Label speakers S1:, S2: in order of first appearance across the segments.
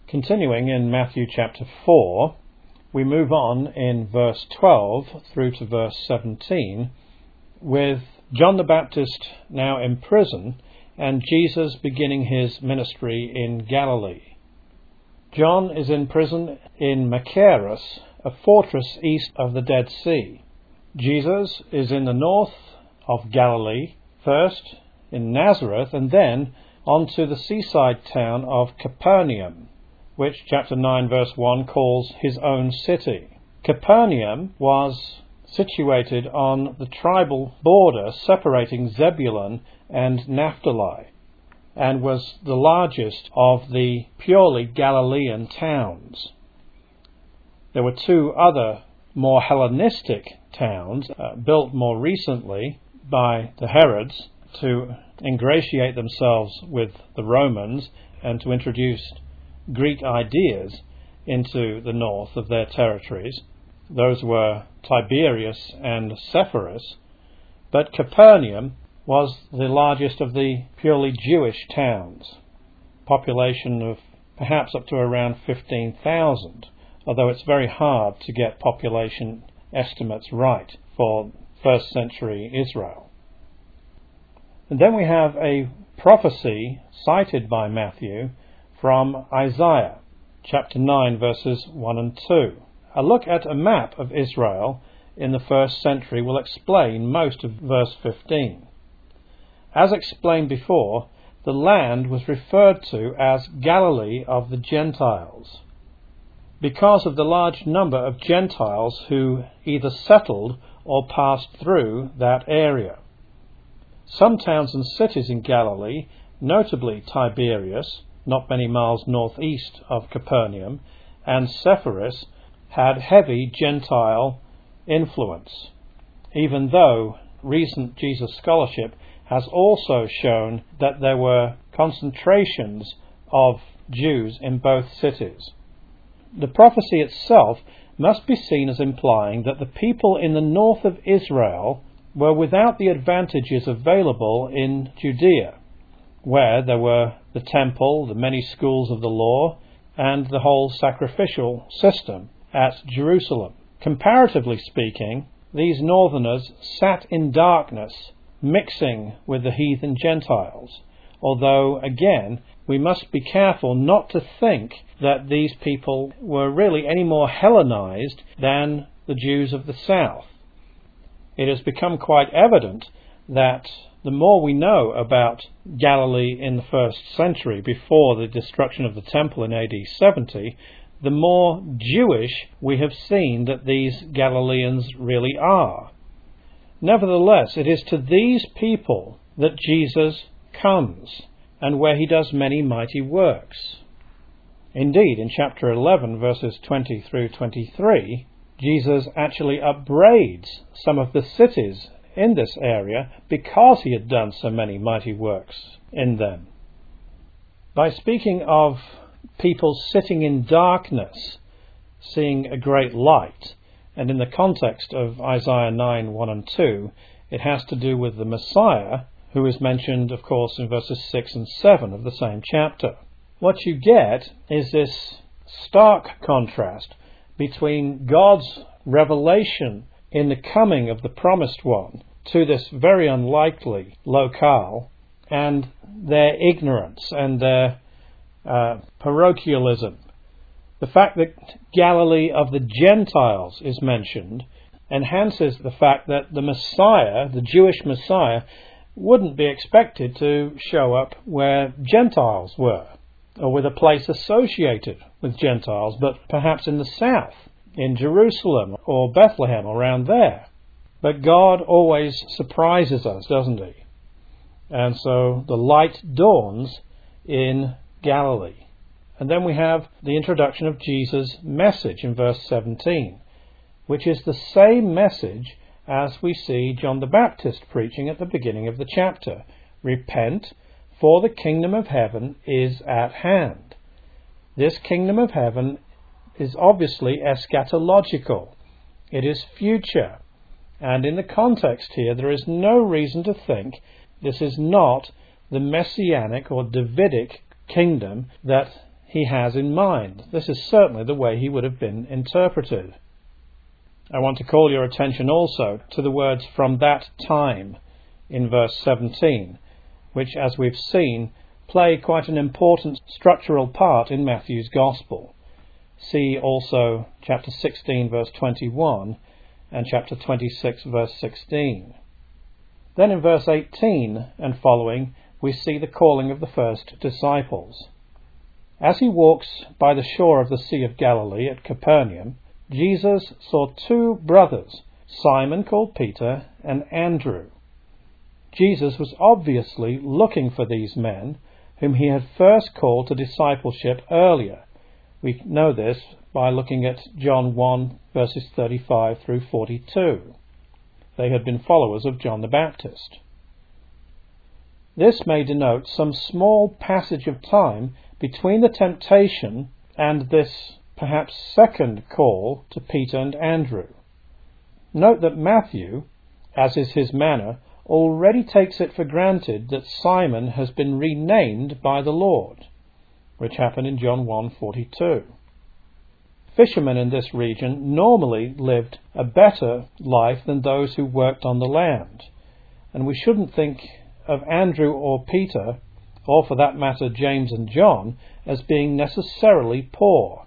S1: Continuing in Matthew chapter 4, we move on in verse 12 through to verse 17 with John the Baptist now in prison and Jesus beginning his ministry in Galilee. John is in prison in Machaerus, a fortress east of the Dead Sea. Jesus is in the north of Galilee, first in Nazareth and then on to the seaside town of Capernaum, which chapter 9 verse 1 calls his own city. Capernaum was situated on the tribal border separating Zebulun and Naphtali, and was the largest of the purely Galilean towns. There were two other more Hellenistic towns built more recently by the Herods to ingratiate themselves with the Romans and to introduce Greek ideas into the north of their territories. Those were Tiberias and Sepphoris, but Capernaum was the largest of the purely Jewish towns, population of perhaps up to around 15,000, although it's very hard to get population estimates right for first century Israel. And then we have a prophecy cited by Matthew from Isaiah, chapter 9, verses 1 and 2. A look at a map of Israel in the first century will explain most of verse 15. As explained before, the land was referred to as Galilee of the Gentiles, because of the large number of Gentiles who either settled or passed through that area. Some towns and cities in Galilee, notably Tiberias, not many miles northeast of Capernaum, and Sepphoris, had heavy Gentile influence, even though recent Jesus scholarship has also shown that there were concentrations of Jews in both cities. The prophecy itself must be seen as implying that the people in the north of Israel were without the advantages available in Judea, where there were the temple, the many schools of the law, and the whole sacrificial system at Jerusalem. Comparatively speaking, these northerners sat in darkness, mixing with the heathen Gentiles, although, again, we must be careful not to think that these people were really any more Hellenized than the Jews of the south. It has become quite evident that the more we know about Galilee in the first century, before the destruction of the temple in AD 70, the more Jewish we have seen that these Galileans really are. Nevertheless, it is to these people that Jesus comes, and where he does many mighty works. Indeed, in chapter 11, verses 20 through 23, Jesus actually upbraids some of the cities in this area because he had done so many mighty works in them. By speaking of people sitting in darkness, seeing a great light, and in the context of Isaiah 9, 1 and 2, it has to do with the Messiah, who is mentioned, of course, in verses 6 and 7 of the same chapter. What you get is this stark contrast between God's revelation in the coming of the promised one to this very unlikely locale, and their ignorance and their parochialism. The fact that Galilee of the Gentiles is mentioned enhances the fact that the Messiah, the Jewish Messiah, wouldn't be expected to show up where Gentiles were, or with a place associated with Gentiles, but perhaps in the south, in Jerusalem or Bethlehem, around there. But God always surprises us, doesn't he? And so the light dawns in Galilee. And then we have the introduction of Jesus' message in verse 17, which is the same message as we see John the Baptist preaching at the beginning of the chapter. Repent, for the kingdom of heaven is at hand. This kingdom of heaven is obviously eschatological. It is future. And in the context here, there is no reason to think this is not the messianic or Davidic kingdom that he has in mind. This is certainly the way he would have been interpreted. I want to call your attention also to the words "from that time" in verse 17, which, as we've seen, play quite an important structural part in Matthew's Gospel. See also chapter 16 verse 21 and chapter 26 verse 16. Then in verse 18 and following we see the calling of the first disciples. As he walks by the shore of the Sea of Galilee at Capernaum, Jesus saw two brothers, Simon called Peter and Andrew. Jesus was obviously looking for these men whom he had first called to discipleship earlier. We know this by looking at John 1 verses 35 through 42. They had been followers of John the Baptist. This may denote some small passage of time between the temptation and this perhaps second call to Peter and Andrew. Note that Matthew, as is his manner, already takes it for granted that Simon has been renamed by the Lord, which happened in John 1:42. Fishermen in this region normally lived a better life than those who worked on the land, and we shouldn't think of Andrew or Peter, or for that matter James and John, as being necessarily poor.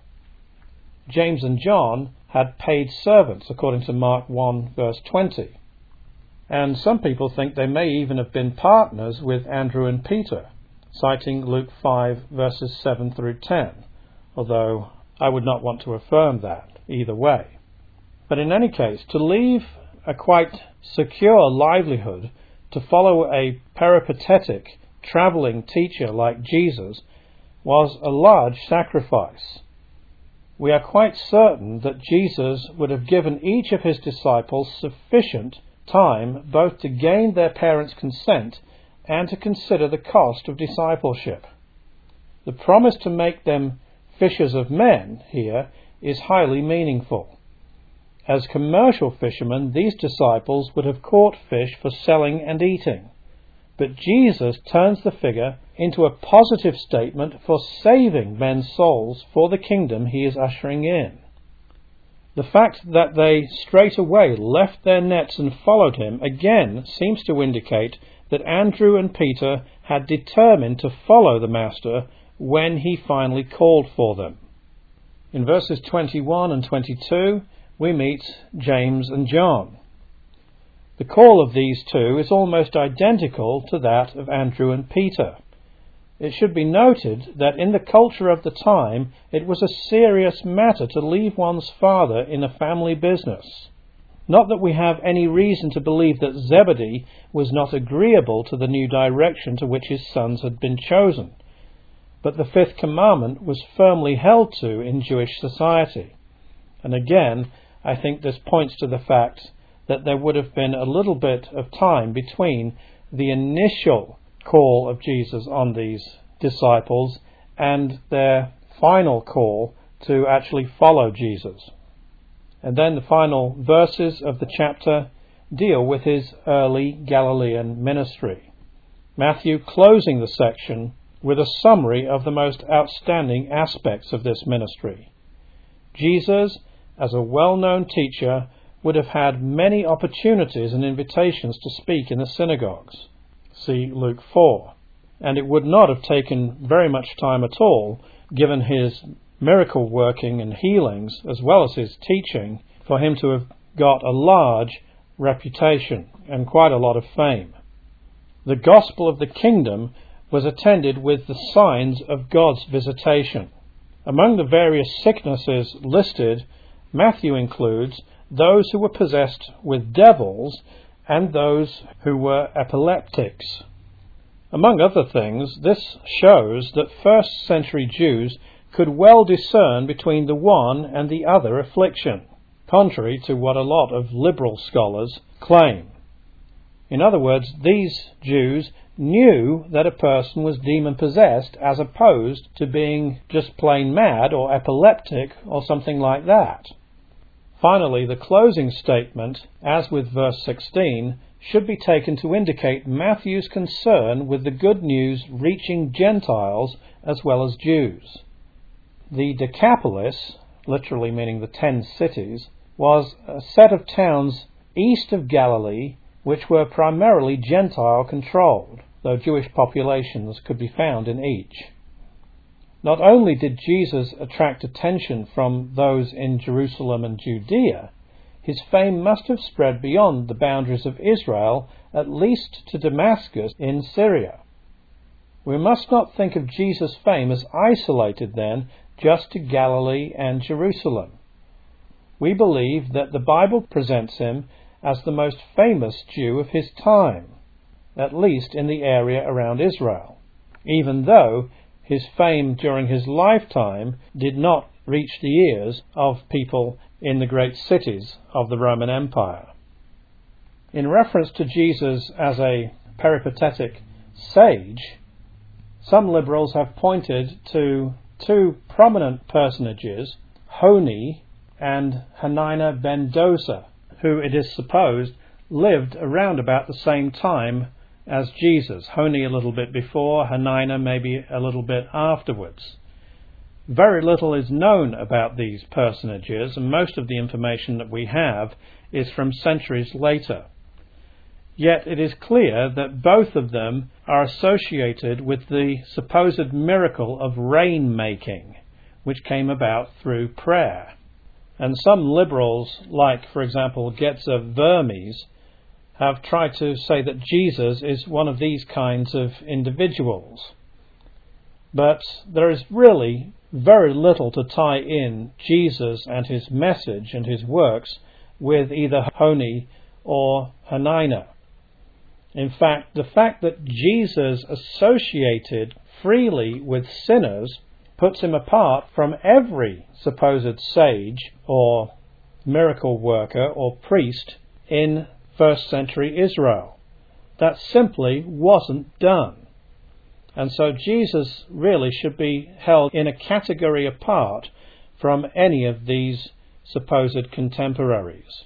S1: James and John had paid servants, according to Mark 1 verse 20. And some people think they may even have been partners with Andrew and Peter, citing Luke 5 verses 7 through 10, although I would not want to affirm that either way. But in any case, to leave a quite secure livelihood to follow a peripatetic, travelling teacher like Jesus was a large sacrifice. We are quite certain that Jesus would have given each of his disciples sufficient time both to gain their parents' consent and to consider the cost of discipleship. The promise to make them fishers of men here is highly meaningful. As commercial fishermen, these disciples would have caught fish for selling and eating, but Jesus turns the figure into a positive statement for saving men's souls for the kingdom he is ushering in. The fact that they straight away left their nets and followed him again seems to indicate that Andrew and Peter had determined to follow the Master when he finally called for them. In verses 21 and 22 we meet James and John. The call of these two is almost identical to that of Andrew and Peter. It should be noted that in the culture of the time it was a serious matter to leave one's father in a family business. Not that we have any reason to believe that Zebedee was not agreeable to the new direction to which his sons had been chosen, but the fifth commandment was firmly held to in Jewish society. And again, I think this points to the fact that there would have been a little bit of time between the initial call of Jesus on these disciples and their final call to actually follow Jesus. And then the final verses of the chapter deal with his early Galilean ministry. Matthew closing the section with a summary of the most outstanding aspects of this ministry. Jesus, as a well-known teacher, would have had many opportunities and invitations to speak in the synagogues. See Luke 4. And it would not have taken very much time at all, given his miracle working and healings, as well as his teaching, for him to have got a large reputation and quite a lot of fame. The gospel of the kingdom was attended with the signs of God's visitation. Among the various sicknesses listed, Matthew includes those who were possessed with devils and those who were epileptics. Among other things, this shows that first century Jews could well discern between the one and the other affliction, contrary to what a lot of liberal scholars claim. In other words, these Jews knew that a person was demon-possessed as opposed to being just plain mad or epileptic or something like that. Finally, the closing statement, as with verse 16, should be taken to indicate Matthew's concern with the good news reaching Gentiles as well as Jews. The Decapolis, literally meaning the 10 cities, was a set of towns east of Galilee which were primarily Gentile-controlled, though Jewish populations could be found in each. Not only did Jesus attract attention from those in Jerusalem and Judea, his fame must have spread beyond the boundaries of Israel, at least to Damascus in Syria. We must not think of Jesus' fame as isolated then just to Galilee and Jerusalem. We believe that the Bible presents him as the most famous Jew of his time, at least in the area around Israel, even though his fame during his lifetime did not reach the ears of people in the great cities of the Roman Empire. In reference to Jesus as a peripatetic sage, some liberals have pointed to two prominent personages, Honi and Hanina ben Dosa, who it is supposed lived around about the same time as Jesus. Honi a little bit before, Hanina maybe a little bit afterwards. Very little is known about these personages, and most of the information that we have is from centuries later. Yet it is clear that both of them are associated with the supposed miracle of rain-making, which came about through prayer. And some liberals, like, for example, Getzer Vermes, have tried to say that Jesus is one of these kinds of individuals. But there is really very little to tie in Jesus and his message and his works with either Honi or Hanina. In fact, the fact that Jesus associated freely with sinners puts him apart from every supposed sage or miracle worker or priest in first century Israel. That simply wasn't done. And so Jesus really should be held in a category apart from any of these supposed contemporaries.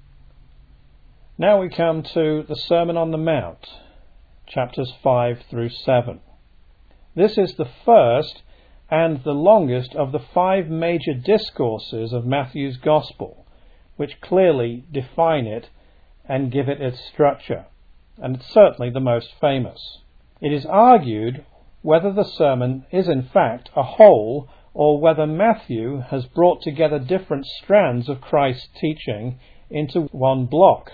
S1: Now we come to the Sermon on the Mount, chapters 5 through 7. This is the first and the longest of the 5 major discourses of Matthew's Gospel, which clearly define it and give it its structure, and it's certainly the most famous. It is argued whether the sermon is in fact a whole, or whether Matthew has brought together different strands of Christ's teaching into one block.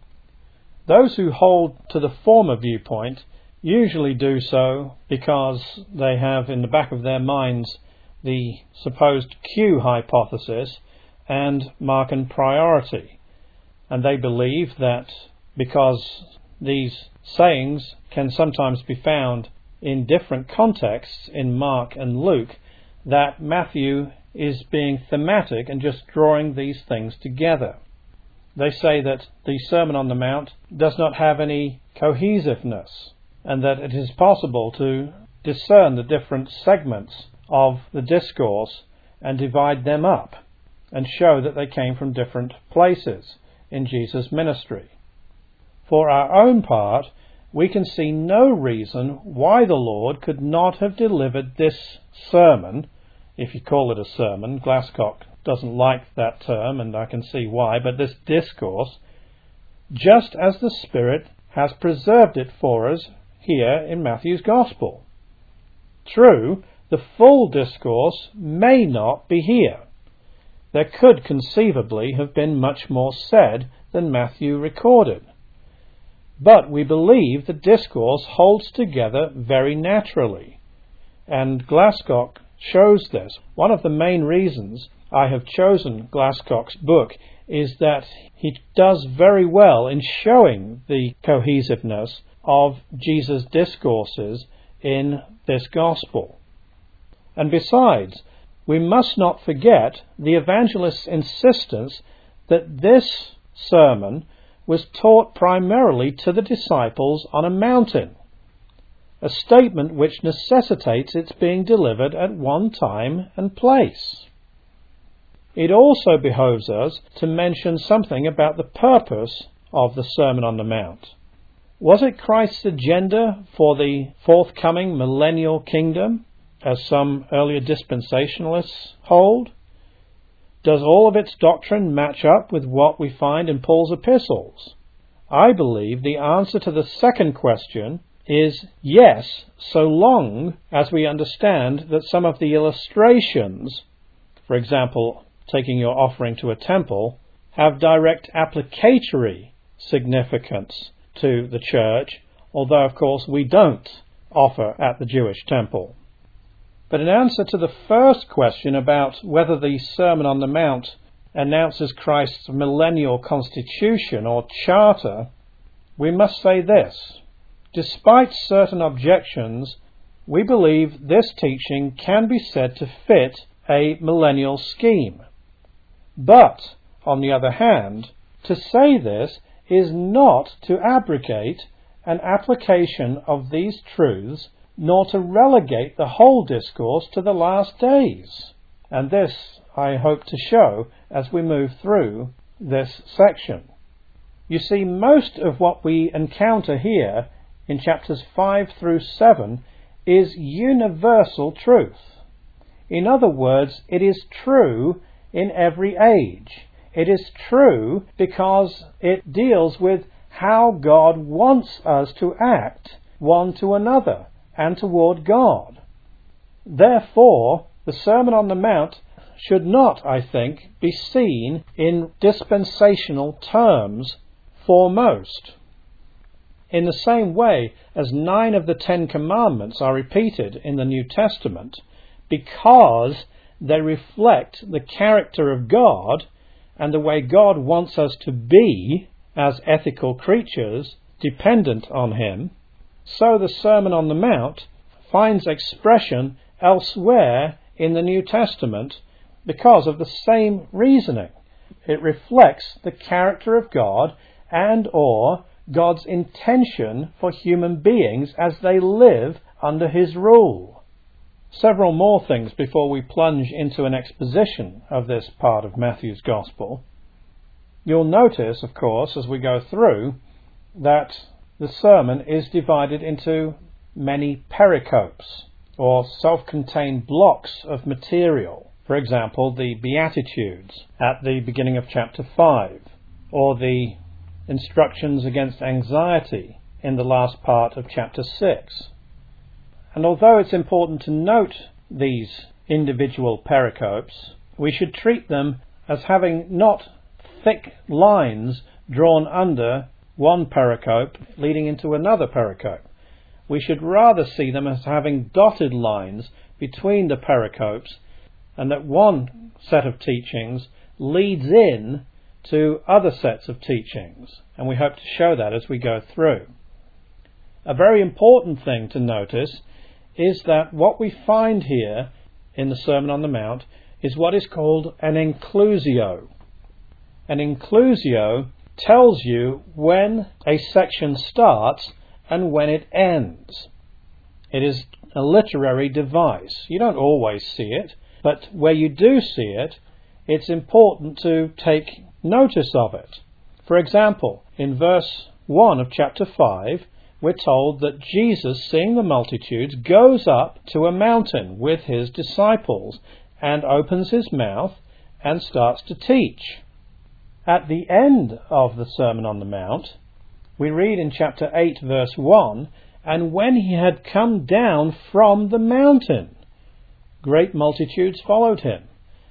S1: Those who hold to the former viewpoint usually do so because they have in the back of their minds the supposed Q hypothesis and Markan priority, and they believe that because these sayings can sometimes be found in different contexts in Mark and Luke, that Matthew is being thematic and just drawing these things together. They say that the Sermon on the Mount does not have any cohesiveness, and that it is possible to discern the different segments of the discourse and divide them up and show that they came from different places in Jesus' ministry. For our own part, we can see no reason why the Lord could not have delivered this sermon, if you call it a sermon. Glasscock doesn't like that term, and I can see why, but this discourse, just as the Spirit has preserved it for us here in Matthew's Gospel. True, the full discourse may not be here. There could conceivably have been much more said than Matthew recorded. But we believe the discourse holds together very naturally, and Glasscock shows this. One of the main reasons I have chosen Glasscock's book is that he does very well in showing the cohesiveness of Jesus' discourses in this gospel. And besides, we must not forget the evangelist's insistence that this sermon was taught primarily to the disciples on a mountain, a statement which necessitates its being delivered at one time and place. It also behoves us to mention something about the purpose of the Sermon on the Mount. Was it Christ's agenda for the forthcoming millennial kingdom? as some earlier dispensationalists hold? Does all of its doctrine match up with what we find in Paul's epistles? I believe the answer to the second question is yes, so long as we understand that some of the illustrations, for example, taking your offering to a temple, have direct applicatory significance to the church, although of course we don't offer at the Jewish temple. But in answer to the first question about whether the Sermon on the Mount announces Christ's millennial constitution or charter, we must say this. Despite certain objections, we believe this teaching can be said to fit a millennial scheme. But, on the other hand, to say this is not to abrogate an application of these truths, nor to relegate the whole discourse to the last days. And this I hope to show as we move through this section. You see, most of what we encounter here in chapters 5 through 7 is universal truth. In other words, it is true in every age. It is true because it deals with how God wants us to act one to another and toward God. Therefore, the Sermon on the Mount should not, I think, be seen in dispensational terms foremost. In the same way as 9 of the 10 commandments are repeated in the New Testament, because they reflect the character of God and the way God wants us to be as ethical creatures dependent on Him, so the Sermon on the Mount finds expression elsewhere in the New Testament because of the same reasoning. It reflects the character of God and/or God's intention for human beings as they live under His rule. Several more things before we plunge into an exposition of this part of Matthew's Gospel. You'll notice, of course, as we go through, that the sermon is divided into many pericopes, or self-contained blocks of material. For example, the Beatitudes at the beginning of chapter 5, or the instructions against anxiety in the last part of chapter 6. And although it's important to note these individual pericopes, we should treat them as having not thick lines drawn under one pericope leading into another pericope. We should rather see them as having dotted lines between the pericopes, and that one set of teachings leads in to other sets of teachings, and we hope to show that as we go through. A very important thing to notice is that what we find here in the Sermon on the Mount is what is called an inclusio. An inclusio tells you when a section starts and when it ends. It is a literary device. You don't always see it, but where you do see it, it's important to take notice of it. For example, in verse 1 of chapter 5, we're told that Jesus, seeing the multitudes, goes up to a mountain with His disciples and opens His mouth and starts to teach. At the end of the Sermon on the Mount, we read in chapter 8, verse 1, "And when He had come down from the mountain, great multitudes followed Him."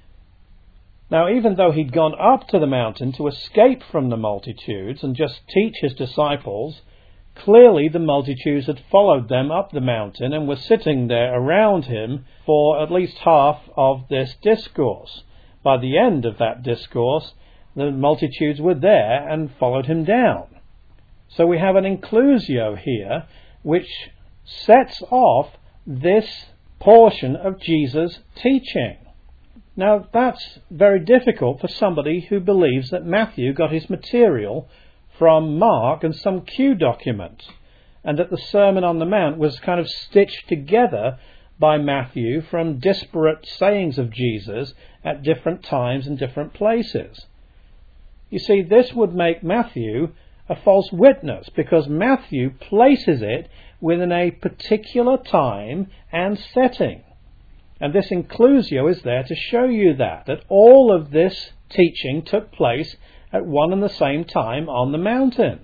S1: Now, even though He'd gone up to the mountain to escape from the multitudes and just teach His disciples, clearly the multitudes had followed them up the mountain and were sitting there around Him for at least half of this discourse. By the end of that discourse, the multitudes were there and followed Him down. So we have an inclusio here which sets off this portion of Jesus' teaching. Now, that's very difficult for somebody who believes that Matthew got his material from Mark and some Q document, and that the Sermon on the Mount was kind of stitched together by Matthew from disparate sayings of Jesus at different times and different places. You see, this would make Matthew a false witness, because Matthew places it within a particular time and setting. And this inclusio is there to show you that all of this teaching took place at one and the same time on the mountain.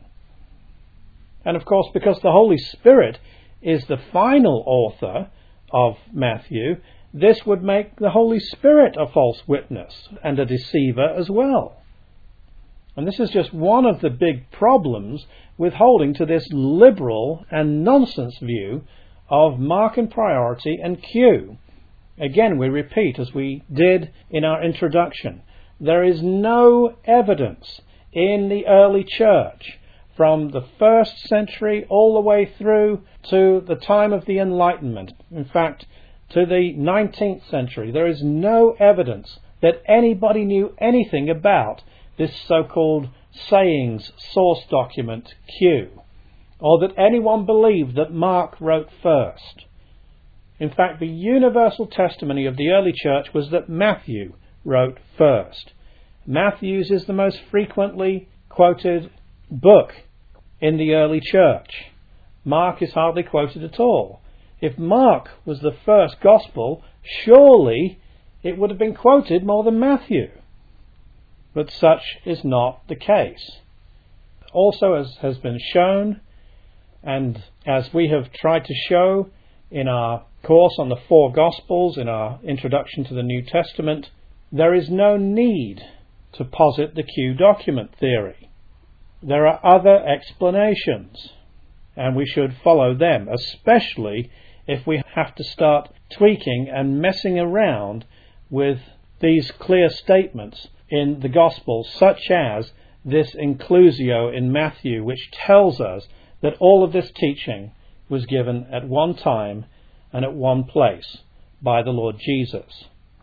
S1: And of course, because the Holy Spirit is the final author of Matthew, this would make the Holy Spirit a false witness and a deceiver as well. And this is just one of the big problems with holding to this liberal and nonsense view of Mark in priority and Q. Again, we repeat, as we did in our introduction, there is no evidence in the early church from the 1st century all the way through to the time of the Enlightenment. In fact, to the 19th century, there is no evidence that anybody knew anything about this so-called sayings source document Q, or that anyone believed that Mark wrote first. In fact, the universal testimony of the early church was that Matthew wrote first. Matthew's is the most frequently quoted book in the early church. Mark is hardly quoted at all. If Mark was the first gospel, surely it would have been quoted more than Matthew. But such is not the case. Also, as has been shown, and as we have tried to show in our course on the 4 Gospels, in our introduction to the New Testament, there is no need to posit the Q document theory. There are other explanations, and we should follow them, especially if we have to start tweaking and messing around with these clear statements in the Gospels, such as this inclusio in Matthew, which tells us that all of this teaching was given at one time and at one place by the Lord Jesus.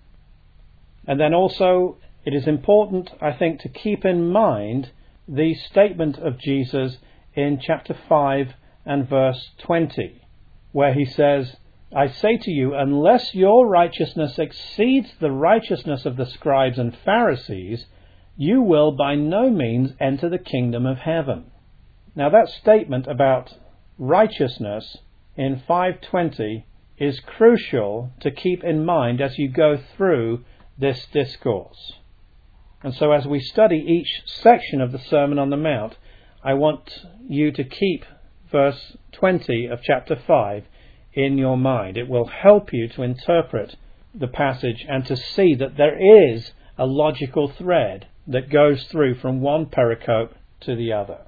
S1: And then also it is important, I think, to keep in mind the statement of Jesus in chapter 5 and verse 20, where he says, I say to you, unless your righteousness exceeds the righteousness of the scribes and Pharisees, you will by no means enter the kingdom of heaven. Now that statement about righteousness in 5:20 is crucial to keep in mind as you go through this discourse. And so as we study each section of the Sermon on the Mount, I want you to keep verse 20 of chapter 5 in your mind. It will help you to interpret the passage and to see that there is a logical thread that goes through from one pericope to the other.